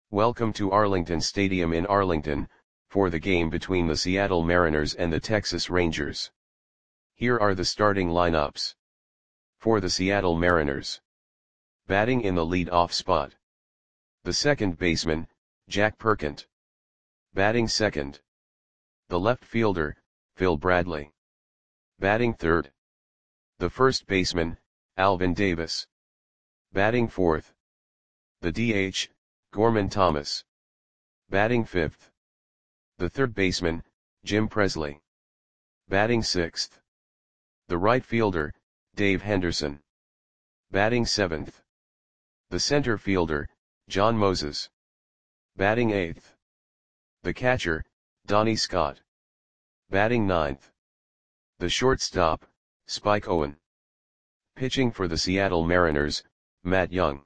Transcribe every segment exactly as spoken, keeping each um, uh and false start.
Welcome to Arlington Stadium in Arlington, for the game between the Seattle Mariners and the Texas Rangers. Here are the starting lineups. For the Seattle Mariners. Batting in the lead-off spot. The second baseman, Jack Perkent. Batting second. The left fielder, Phil Bradley. Batting third. The first baseman, Alvin Davis. Batting fourth. The D H, Gorman Thomas. Batting fifth. The third baseman, Jim Presley. Batting sixth. The right fielder, Dave Henderson. Batting seventh. The center fielder, John Moses. Batting eighth. The catcher, Donnie Scott. Batting ninth. The shortstop, Spike Owen. Pitching for the Seattle Mariners, Matt Young.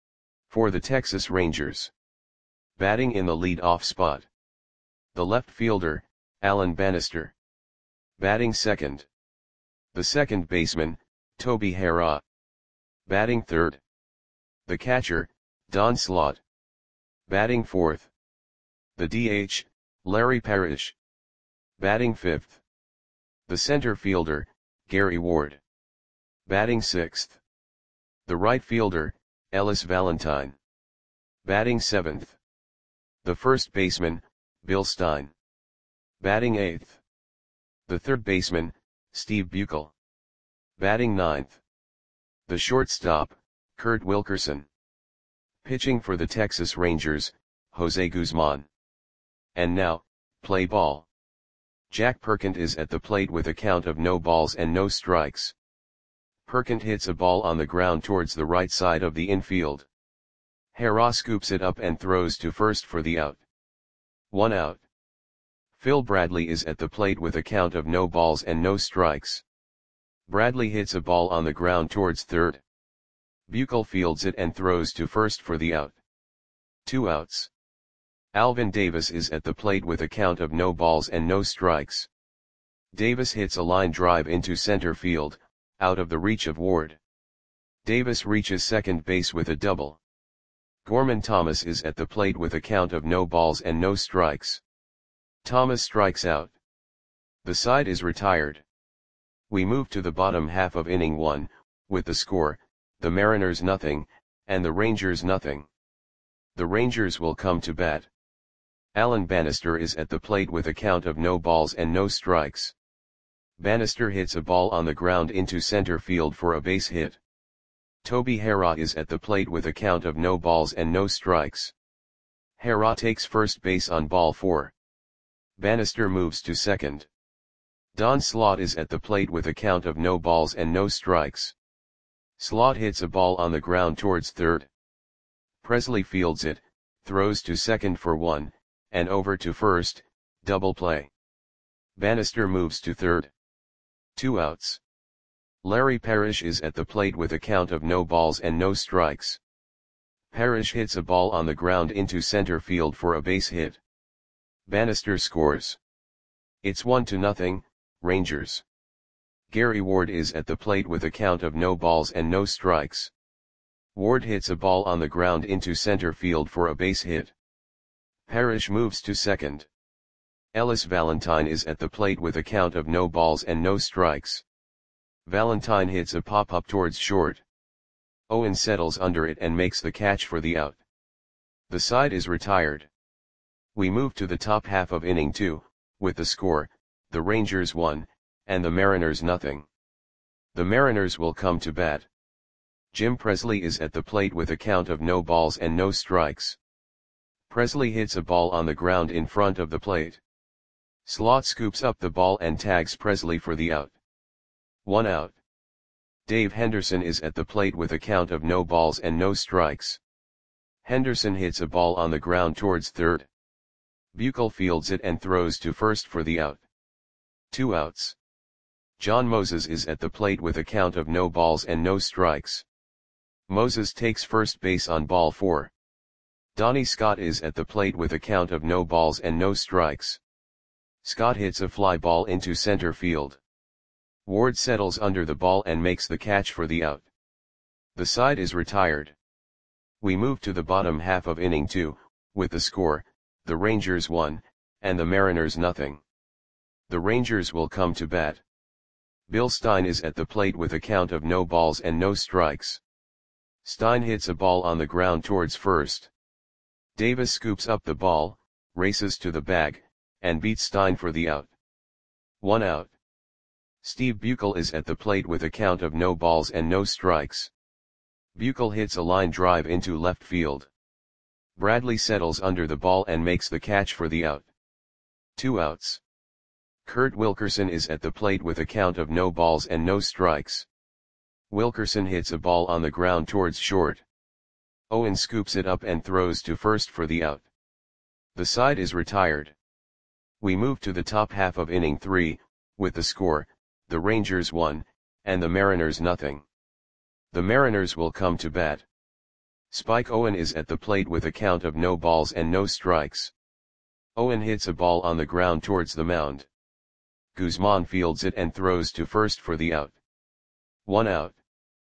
For the Texas Rangers. Batting in the lead-off spot. The left fielder, Alan Bannister. Batting second. The second baseman, Toby Harrah. Batting third. The catcher, Don Slaught. Batting fourth. The D H, Larry Parrish. Batting fifth. The center fielder, Gary Ward. Batting sixth. The right fielder, Ellis Valentine. Batting seventh. The first baseman, Bill Stein. Batting eighth. The third baseman, Steve Buechel. Batting ninth. The shortstop, Kurt Wilkerson. Pitching for the Texas Rangers, Jose Guzman. And now, play ball. Jack Perkent is at the plate with a count of no balls and no strikes. Perkent hits a ball on the ground towards the right side of the infield. Harrah scoops it up and throws to first for the out. One out. Phil Bradley is at the plate with a count of no balls and no strikes. Bradley hits a ball on the ground towards third. Buechel fields it and throws to first for the out. Two outs. Alvin Davis is at the plate with a count of no balls and no strikes. Davis hits a line drive into center field, out of the reach of Ward. Davis reaches second base with a double. Gorman Thomas is at the plate with a count of no balls and no strikes. Thomas strikes out. The side is retired. We move to the bottom half of inning one, with the score, the Mariners nothing, and the Rangers nothing. The Rangers will come to bat. Alan Bannister is at the plate with a count of no balls and no strikes. Bannister hits a ball on the ground into center field for a base hit. Toby Harrah is at the plate with a count of no balls and no strikes. Harrah takes first base on ball four. Bannister moves to second. Don Slaught is at the plate with a count of no balls and no strikes. Slaught hits a ball on the ground towards third. Presley fields it, throws to second for one, and over to first, double play. Bannister moves to third. Two outs. Larry Parrish is at the plate with a count of no balls and no strikes. Parrish hits a ball on the ground into center field for a base hit. Bannister scores. It's one to nothing, Rangers. Gary Ward is at the plate with a count of no balls and no strikes. Ward hits a ball on the ground into center field for a base hit. Parrish moves to second. Ellis Valentine is at the plate with a count of no balls and no strikes. Valentine hits a pop-up towards short. Owen settles under it and makes the catch for the out. The side is retired. We move to the top half of inning two, with the score, the Rangers one, and the Mariners nothing. The Mariners will come to bat. Jim Presley is at the plate with a count of no balls and no strikes. Presley hits a ball on the ground in front of the plate. Slaught scoops up the ball and tags Presley for the out. One out. Dave Henderson is at the plate with a count of no balls and no strikes. Henderson hits a ball on the ground towards third. Buechel fields it and throws to first for the out. Two outs. John Moses is at the plate with a count of no balls and no strikes. Moses takes first base on ball four. Donnie Scott is at the plate with a count of no balls and no strikes. Scott hits a fly ball into center field. Ward settles under the ball and makes the catch for the out. The side is retired. We move to the bottom half of inning two, with the score, the Rangers one, and the Mariners nothing. The Rangers will come to bat. Bill Stein is at the plate with a count of no balls and no strikes. Stein hits a ball on the ground towards first. Davis scoops up the ball, races to the bag, and beats Stein for the out. One out. Steve Buechel is at the plate with a count of no balls and no strikes. Buechel hits a line drive into left field. Bradley settles under the ball and makes the catch for the out. Two outs. Kurt Wilkerson is at the plate with a count of no balls and no strikes. Wilkerson hits a ball on the ground towards short. Owen scoops it up and throws to first for the out. The side is retired. We move to the top half of inning three, with the score, the Rangers one, and the Mariners nothing. The Mariners will come to bat. Spike Owen is at the plate with a count of no balls and no strikes. Owen hits a ball on the ground towards the mound. Guzman fields it and throws to first for the out. One out.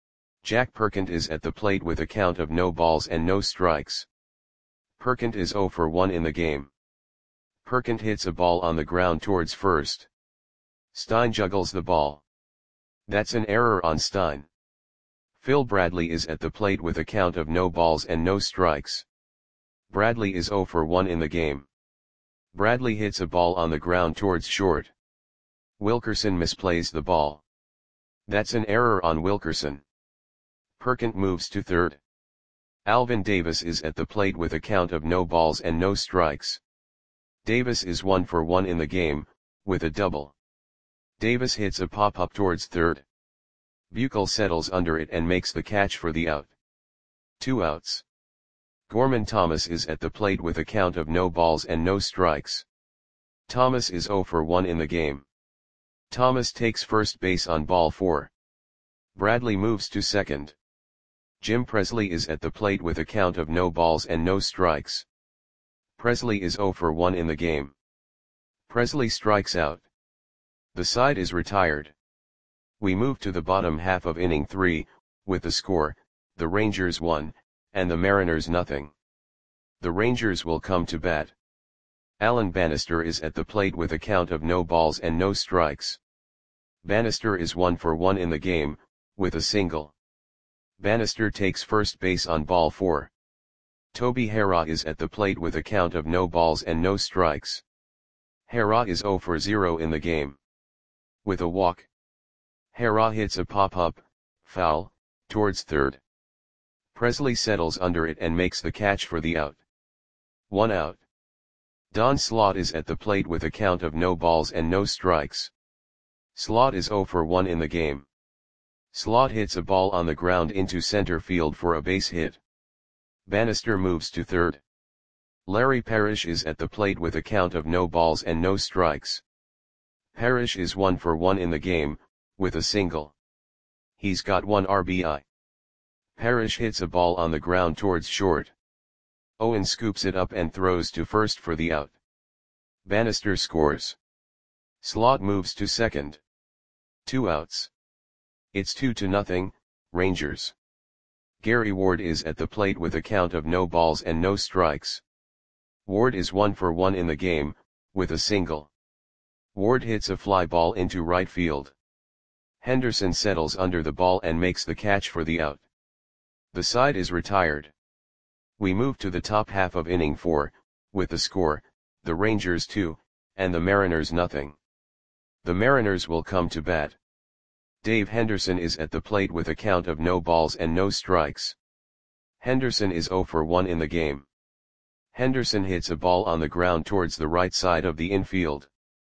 Jack Perkins is at the plate with a count of no balls and no strikes. Perkins is oh for one in the game. Perkins hits a ball on the ground towards first. Stein juggles the ball. That's an error on Stein. Phil Bradley is at the plate with a count of no balls and no strikes. Bradley is oh for one in the game. Bradley hits a ball on the ground towards short. Wilkerson misplays the ball. That's an error on Wilkerson. Perkins moves to third. Alvin Davis is at the plate with a count of no balls and no strikes. Davis is one for one in the game, with a double. Davis hits a pop-up towards third. Buechel settles under it and makes the catch for the out. Two outs. Gorman Thomas is at the plate with a count of no balls and no strikes. Thomas is oh for one in the game. Thomas takes first base on ball four. Bradley moves to second. Jim Presley is at the plate with a count of no balls and no strikes. Presley is oh for one in the game. Presley strikes out. The side is retired. We move to the bottom half of inning three, with the score, the Rangers one, and the Mariners nothing. The Rangers will come to bat. Alan Bannister is at the plate with a count of no balls and no strikes. Bannister is one for one in the game, with a single. Bannister takes first base on ball four. Toby Harrah is at the plate with a count of no balls and no strikes. Harrah is oh for zero in the game. With a walk. Harrah hits a pop-up, foul, towards third. Presley settles under it and makes the catch for the out. One out. Don Slaught is at the plate with a count of no balls and no strikes. Slaught is oh for one in the game. Slaught hits a ball on the ground into center field for a base hit. Bannister moves to third. Larry Parrish is at the plate with a count of no balls and no strikes. Parrish is one for one in the game, with a single. He's got one R B I. Parrish hits a ball on the ground towards short. Owen scoops it up and throws to first for the out. Bannister scores. Slaught moves to second. Two outs. It's two to nothing, Rangers. Gary Ward is at the plate with a count of no balls and no strikes. Ward is one for one in the game, with a single. Ward hits a fly ball into right field. Henderson settles under the ball and makes the catch for the out. The side is retired. We move to the top half of inning four, with the score, the Rangers two, and the Mariners nothing. The Mariners will come to bat. Dave Henderson is at the plate with a count of no balls and no strikes. Henderson is oh for one in the game. Henderson hits a ball on the ground towards the right side of the infield.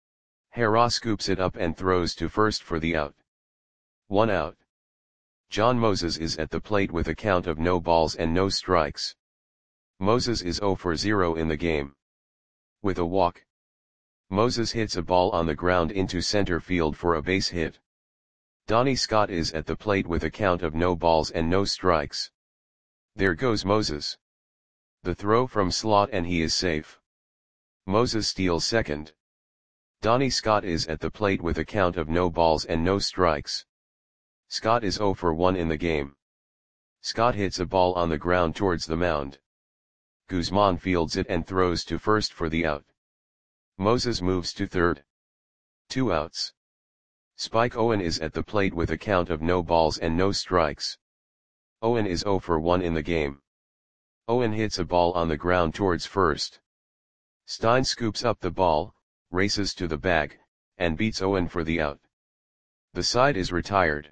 Harrah scoops it up and throws to first for the out. One out. John Moses is at the plate with a count of no balls and no strikes. Moses is oh for zero in the game. With a walk. Moses hits a ball on the ground into center field for a base hit. Donnie Scott is at the plate with a count of no balls and no strikes. There goes Moses. The throw from Slaught and he is safe. Moses steals second. Donnie Scott is at the plate with a count of no balls and no strikes. Scott is oh for one in the game. Scott hits a ball on the ground towards the mound. Guzman fields it and throws to first for the out. Moses moves to third. Two outs. Spike Owen is at the plate with a count of no balls and no strikes. Owen is oh for one in the game. Owen hits a ball on the ground towards first. Stein scoops up the ball, races to the bag, and beats Owen for the out. The side is retired.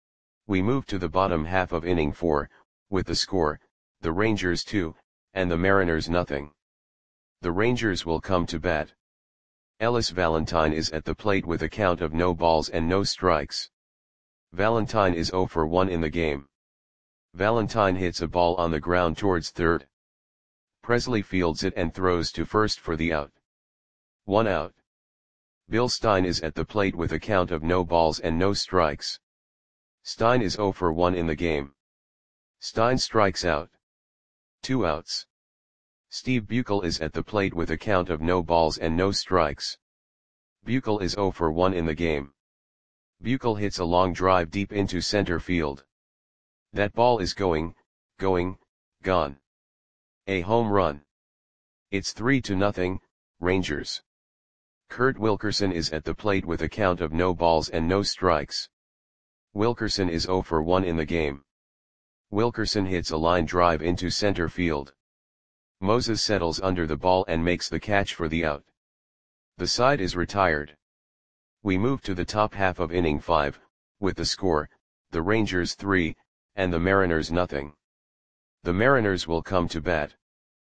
We move to the bottom half of inning four, with the score, the Rangers two, and the Mariners nothing. The Rangers will come to bat. Ellis Valentine is at the plate with a count of no balls and no strikes. Valentine is oh for one in the game. Valentine hits a ball on the ground towards third. Presley fields it and throws to first for the out. One out. Bill Stein is at the plate with a count of no balls and no strikes. Stein is oh for one in the game. Stein strikes out. Two outs. Steve Buechel is at the plate with a count of no balls and no strikes. Buechel is oh for one in the game. Buechel hits a long drive deep into center field. That ball is going, going, gone. A home run. It's three to nothing, Rangers. Kurt Wilkerson is at the plate with a count of no balls and no strikes. Wilkerson is oh for one in the game. Wilkerson hits a line drive into center field. Moses settles under the ball and makes the catch for the out. The side is retired. We move to the top half of inning five, with the score, the Rangers three, and the Mariners nothing. The Mariners will come to bat.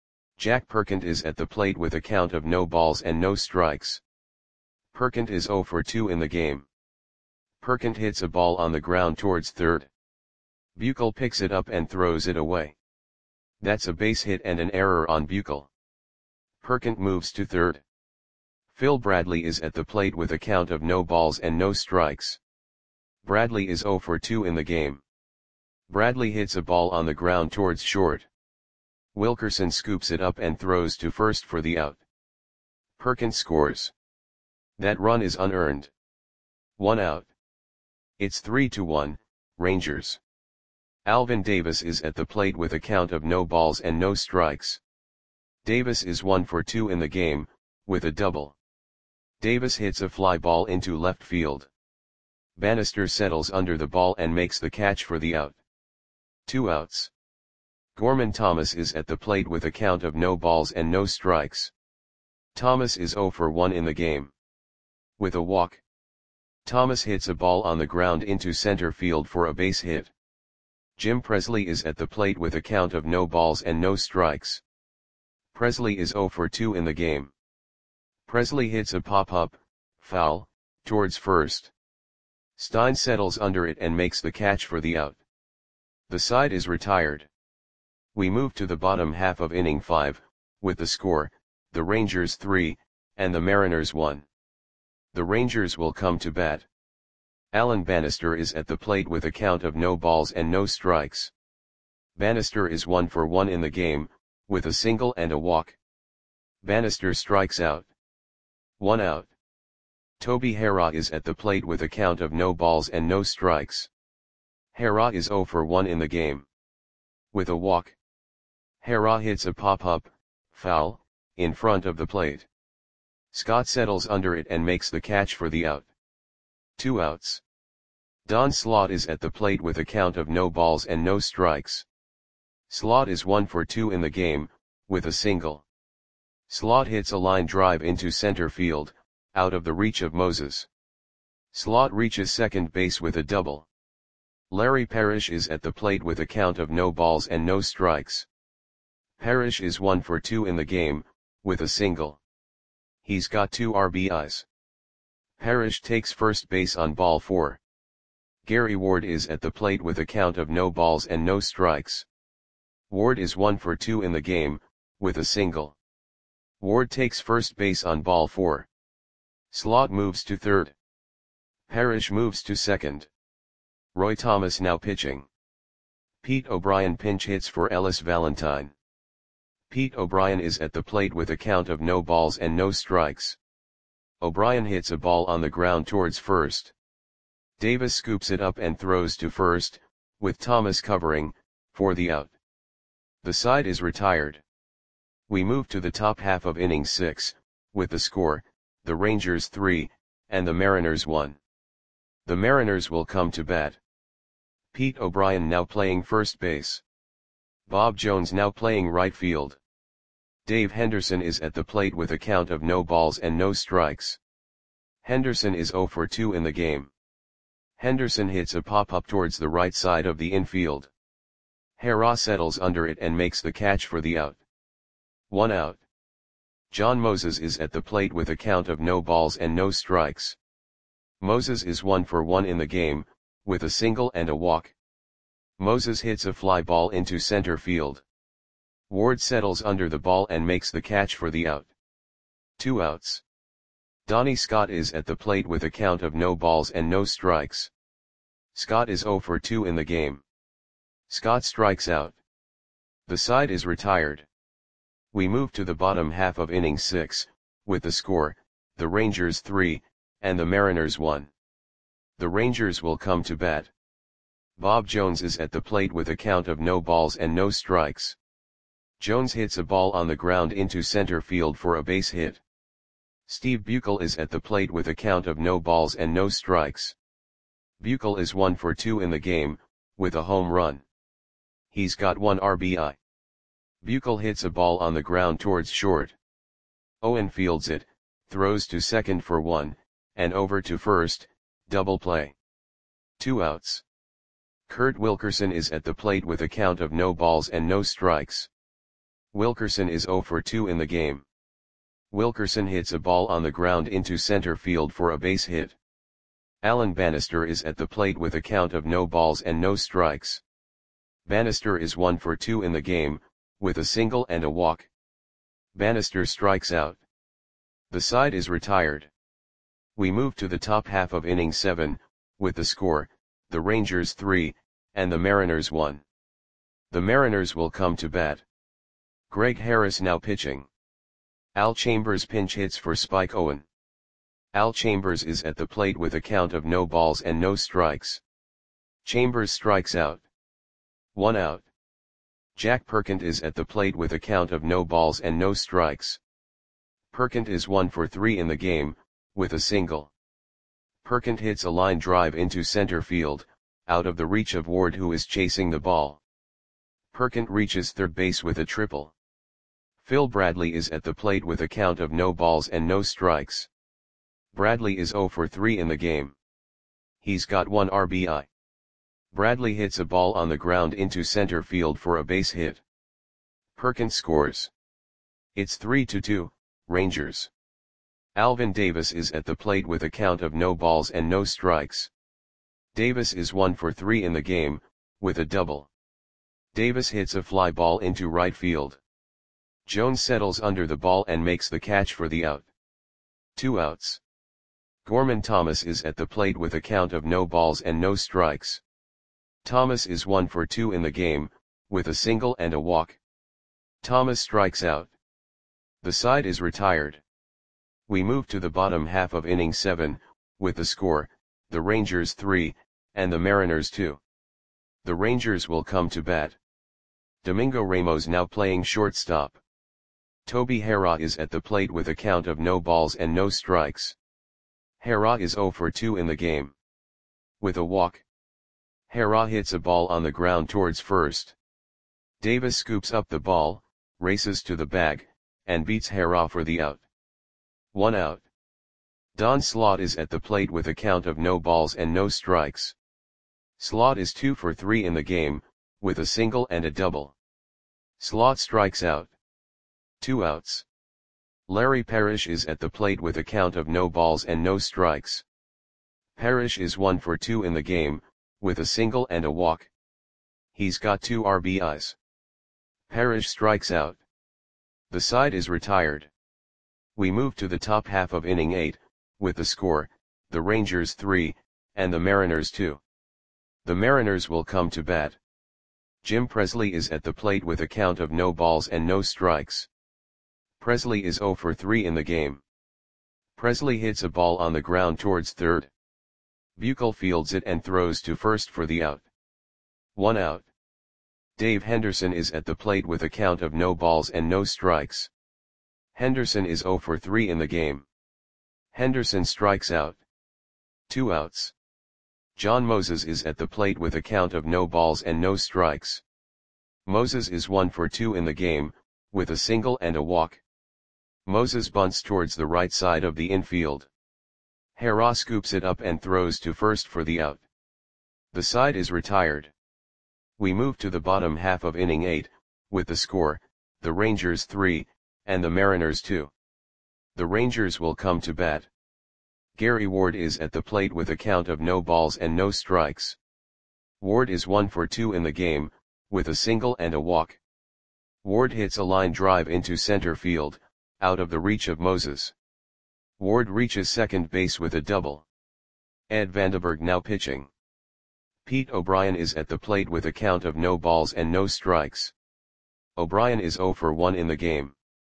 Jack Perkins is at the plate with a count of no balls and no strikes. Perkins is oh for two in the game. Perkins hits a ball on the ground towards third. Buechel picks it up and throws it away. That's a base hit and an error on Buechel. Perkins moves to third. Phil Bradley is at the plate with a count of no balls and no strikes. Bradley is oh for two in the game. Bradley hits a ball on the ground towards short. Wilkerson scoops it up and throws to first for the out. Perkins scores. That run is unearned. One out. It's three to one, Rangers. Alvin Davis is at the plate with a count of no balls and no strikes. Davis is one for two in the game, with a double. Davis hits a fly ball into left field. Bannister settles under the ball and makes the catch for the out. Two outs. Gorman Thomas is at the plate with a count of no balls and no strikes. Thomas is oh for one in the game. With a walk. Thomas hits a ball on the ground into center field for a base hit. Jim Presley is at the plate with a count of no balls and no strikes. Presley is oh for two in the game. Presley hits a pop-up, foul, towards first. Stein settles under it and makes the catch for the out. The side is retired. We move to the bottom half of inning five, with the score, the Rangers three, and the Mariners one. The Rangers will come to bat. Alan Bannister is at the plate with a count of no balls and no strikes. Bannister is one for one in the game, with a single and a walk. Bannister strikes out. One out. Toby Harrah is at the plate with a count of no balls and no strikes. Harrah is oh for one in the game. With a walk. Harrah hits a pop-up, foul, in front of the plate. Scott settles under it and makes the catch for the out. Two outs. Don Slaught is at the plate with a count of no balls and no strikes. Slaught is one for two in the game, with a single. Slaught hits a line drive into center field, out of the reach of Moses. Slaught reaches second base with a double. Larry Parrish is at the plate with a count of no balls and no strikes. Parrish is one for two in the game, with a single. He's got two R B Is. Parrish takes first base on ball four. Gary Ward is at the plate with a count of no balls and no strikes. Ward is one for two in the game, with a single. Ward takes first base on ball four. Slaught moves to third. Parrish moves to second. Roy Thomas now pitching. Pete O'Brien pinch hits for Ellis Valentine. Pete O'Brien is at the plate with a count of no balls and no strikes. O'Brien hits a ball on the ground towards first. Davis scoops it up and throws to first, with Thomas covering, for the out. The side is retired. We move to the top half of inning six, with the score, the Rangers three, and the Mariners one. The Mariners will come to bat. Pete O'Brien now playing first base. Bob Jones now playing right field. Dave Henderson is at the plate with a count of no balls and no strikes. Henderson is oh for two in the game. Henderson hits a pop-up towards the right side of the infield. Hera settles under it and makes the catch for the out. One out. John Moses is at the plate with a count of no balls and no strikes. Moses is one for one in the game, with a single and a walk. Moses hits a fly ball into center field. Ward settles under the ball and makes the catch for the out. Two outs. Donnie Scott is at the plate with a count of no balls and no strikes. Scott is oh for two in the game. Scott strikes out. The side is retired. We move to the bottom half of inning six, with the score, the Rangers three, and the Mariners one. The Rangers will come to bat. Bob Jones is at the plate with a count of no balls and no strikes. Jones hits a ball on the ground into center field for a base hit. Steve Buechel is at the plate with a count of no balls and no strikes. Buechel is one for two in the game, with a home run. He's got one R B I. Buechel hits a ball on the ground towards short. Owen fields it, throws to second for one, and over to first, double play. Two outs. Kurt Wilkerson is at the plate with a count of no balls and no strikes. Wilkerson is oh for two in the game. Wilkerson hits a ball on the ground into center field for a base hit. Alan Bannister is at the plate with a count of no balls and no strikes. Bannister is one for two in the game, with a single and a walk. Bannister strikes out. The side is retired. We move to the top half of inning seven, with the score, the Rangers three, and the Mariners one. The Mariners will come to bat. Greg Harris now pitching. Al Chambers pinch hits for Spike Owen. Al Chambers is at the plate with a count of no balls and no strikes. Chambers strikes out. One out. Jack Perkins is at the plate with a count of no balls and no strikes. Perkins is one for three in the game, with a single. Perkins hits a line drive into center field, out of the reach of Ward, who is chasing the ball. Perkins reaches third base with a triple. Phil Bradley is at the plate with a count of no balls and no strikes. Bradley is oh for three in the game. He's got one R B I. Bradley hits a ball on the ground into center field for a base hit. Perkins scores. It's three to two, Rangers. Alvin Davis is at the plate with a count of no balls and no strikes. Davis is one for three in the game, with a double. Davis hits a fly ball into right field. Jones settles under the ball and makes the catch for the out. Two outs. Gorman Thomas is at the plate with a count of no balls and no strikes. Thomas is one for two in the game, with a single and a walk. Thomas strikes out. The side is retired. We move to the bottom half of inning seven, with the score, the Rangers three, and the Mariners two. The Rangers will come to bat. Domingo Ramos now playing shortstop. Toby Hera is at the plate with a count of no balls and no strikes. Hera is oh for two in the game. With a walk. Hera hits a ball on the ground towards first. Davis scoops up the ball, races to the bag, and beats Hera for the out. One out. Don Slaught is at the plate with a count of no balls and no strikes. Slaught is two for three in the game, with a single and a double. Slaught strikes out. Two outs. Larry Parrish is at the plate with a count of no balls and no strikes. Parrish is one for two in the game, with a single and a walk. He's got two R B Is. Parrish strikes out. The side is retired. We move to the top half of inning eight, with the score, the Rangers three, and the Mariners two. The Mariners will come to bat. Jim Presley is at the plate with a count of no balls and no strikes. Presley is oh for three in the game. Presley hits a ball on the ground towards third. Buechel fields it and throws to first for the out. One out. Dave Henderson is at the plate with a count of no balls and no strikes. Henderson is zero for three in the game. Henderson strikes out. Two outs. John Moses is at the plate with a count of no balls and no strikes. Moses is one for two in the game, with a single and a walk. Moses bunts towards the right side of the infield. Hera scoops it up and throws to first for the out. The side is retired. We move to the bottom half of inning eight, with the score, the Rangers three, and the Mariners two. The Rangers will come to bat. Gary Ward is at the plate with a count of no balls and no strikes. Ward is one for two in the game, with a single and a walk. Ward hits a line drive into center field, out of the reach of Moses. Ward reaches second base with a double. Ed Vandenberg now pitching. Pete O'Brien is at the plate with a count of no balls and no strikes. O'Brien is zero for one in the game.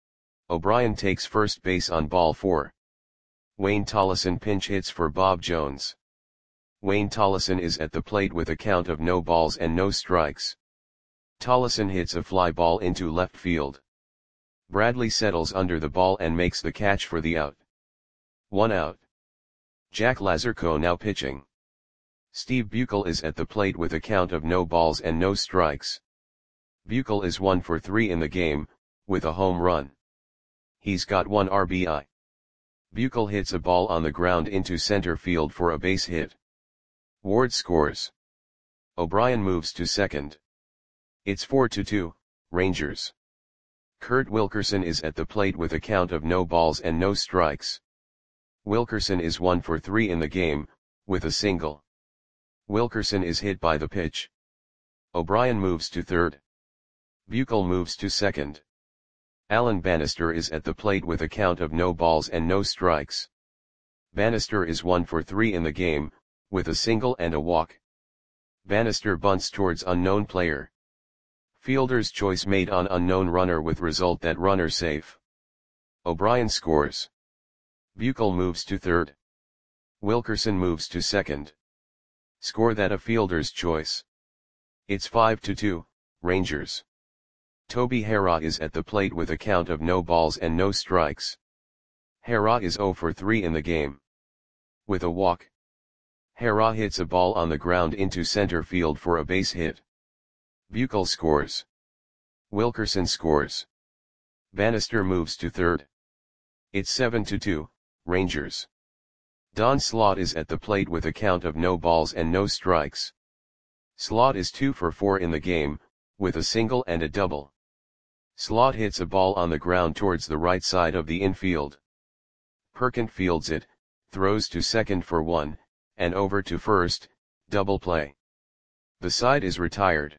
O'Brien takes first base on ball four. Wayne Tollison pinch hits for Bob Jones. Wayne Tollison is at the plate with a count of no balls and no strikes. Tollison hits a fly ball into left field. Bradley settles under the ball and makes the catch for the out. One out. Jack Lazarko now pitching. Steve Buechel is at the plate with a count of no balls and no strikes. Buechel is one for three in the game, with a home run. He's got one R B I. Buechel hits a ball on the ground into center field for a base hit. Ward scores. O'Brien moves to second. It's four to two, Rangers. Kurt Wilkerson is at the plate with a count of no balls and no strikes. Wilkerson is one for three in the game, with a single. Wilkerson is hit by the pitch. O'Brien moves to third. Buechel moves to second. Alan Bannister is at the plate with a count of no balls and no strikes. Bannister is one for three in the game, with a single and a walk. Bannister bunts towards unknown player. Fielder's choice made on unknown runner with result that runner safe. O'Brien scores. Buechel moves to third. Wilkerson moves to second. Score that a fielder's choice. It's five to two, Rangers. Toby Hera is at the plate with a count of no balls and no strikes. Hera is zero for three in the game. With a walk. Hera hits a ball on the ground into center field for a base hit. Buechel scores. Wilkerson scores. Bannister moves to third. It's seven to two, Rangers. Don Slaught is at the plate with a count of no balls and no strikes. Slaught is two for four in the game, with a single and a double. Slaught hits a ball on the ground towards the right side of the infield. Perkins fields it, throws to second for one, and over to first, double play. The side is retired.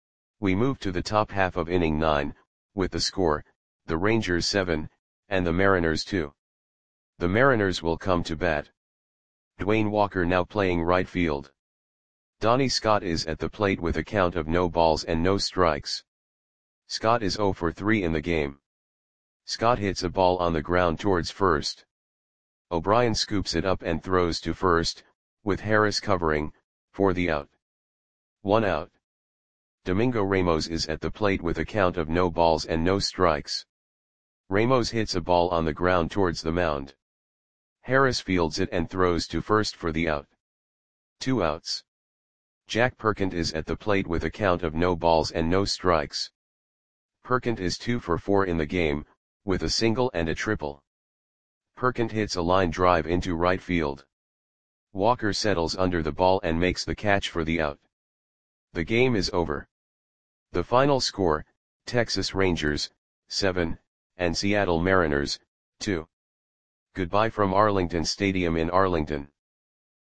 We move to the top half of inning nine, with the score, the Rangers seven, and the Mariners two. The Mariners will come to bat. Dwayne Walker now playing right field. Donnie Scott is at the plate with a count of no balls and no strikes. Scott is zero for three in the game. Scott hits a ball on the ground towards first. O'Brien scoops it up and throws to first, with Harris covering, for the out. One out. Domingo Ramos is at the plate with a count of no balls and no strikes. Ramos hits a ball on the ground towards the mound. Harris fields it and throws to first for the out. Two outs. Jack Perkins is at the plate with a count of no balls and no strikes. Perkins is two for four in the game, with a single and a triple. Perkins hits a line drive into right field. Walker settles under the ball and makes the catch for the out. The game is over. The final score, Texas Rangers, seven, and Seattle Mariners, two. Goodbye from Arlington Stadium in Arlington.